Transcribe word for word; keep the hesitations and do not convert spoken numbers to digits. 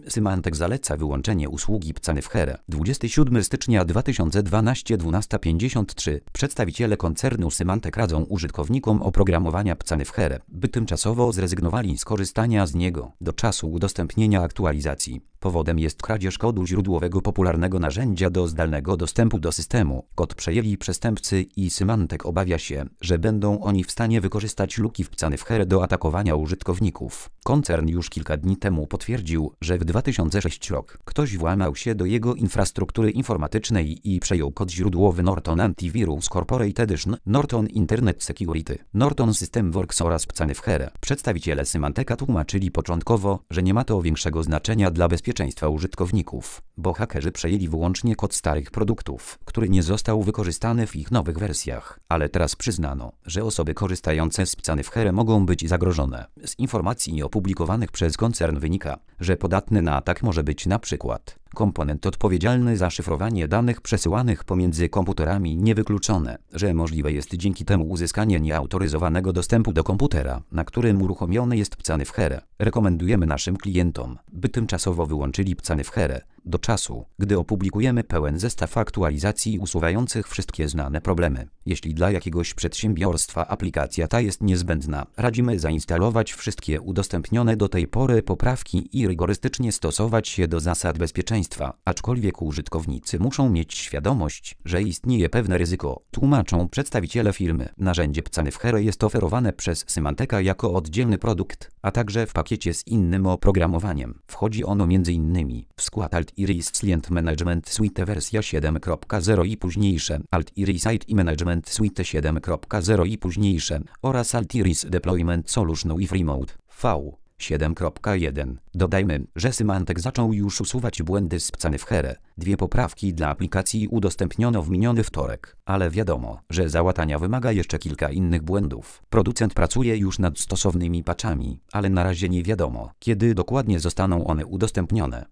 Symantec zaleca wyłączenie usługi Pcanywhere. dwudziestego siódmego stycznia dwa tysiące dwunastego dwunasta pięćdziesiąt trzy Przedstawiciele koncernu Symantec radzą użytkownikom oprogramowania Pcanywhere, by tymczasowo zrezygnowali z korzystania z niego do czasu udostępnienia aktualizacji. Powodem jest kradzież kodu źródłowego popularnego narzędzia do zdalnego dostępu do systemu. Kod przejęli przestępcy i Symantec obawia się, że będą oni w stanie wykorzystać luki w Pcanywhere do atakowania użytkowników. Koncern już kilka dni temu potwierdził, że w dwa tysiące szóstym roku ktoś włamał się do jego infrastruktury informatycznej i przejął kod źródłowy Norton Antivirus Corporate Edition, Norton Internet Security, Norton System Works oraz Pcanywhere. Przedstawiciele Symanteca tłumaczyli początkowo, że nie ma to większego znaczenia dla bezpieczeństwa użytkowników, bo hakerzy przejęli wyłącznie kod starych produktów, który nie został wykorzystany w ich nowych wersjach. Ale teraz przyznano, że osoby korzystające z Pcanywhere mogą być zagrożone. Z informacji opublikowanych przez koncern wynika, że podatny na atak może być na przykład komponent odpowiedzialny za szyfrowanie danych przesyłanych pomiędzy komputerami. Niewykluczone, że możliwe jest dzięki temu uzyskanie nieautoryzowanego dostępu do komputera, na którym uruchomiony jest Pcanywhere. Rekomendujemy naszym klientom, by tymczasowo wyłączyli Pcanywhere do czasu, gdy opublikujemy pełen zestaw aktualizacji usuwających wszystkie znane problemy. Jeśli dla jakiegoś przedsiębiorstwa aplikacja ta jest niezbędna, radzimy zainstalować wszystkie udostępnione do tej pory poprawki i rygorystycznie stosować się do zasad bezpieczeństwa, aczkolwiek użytkownicy muszą mieć świadomość, że istnieje pewne ryzyko, tłumaczą przedstawiciele firmy. Narzędzie Pcanywhere jest oferowane przez Symanteca jako oddzielny produkt, a także w pakiecie z innym oprogramowaniem. Wchodzi ono między innymi w skład Alt-Iris Client Management Suite wersja siedem kropka zero i późniejsze, Alt-Iris I T Management Suite siedem kropka zero i późniejsze oraz Alt-Iris Deployment Solution with Remote V siedem kropka jeden. Dodajmy, że Symantec zaczął już usuwać błędy z Pcanywhere. Dwie poprawki dla aplikacji udostępniono w miniony wtorek, ale wiadomo, że załatania wymaga jeszcze kilka innych błędów. Producent pracuje już nad stosownymi patchami, ale na razie nie wiadomo, kiedy dokładnie zostaną one udostępnione.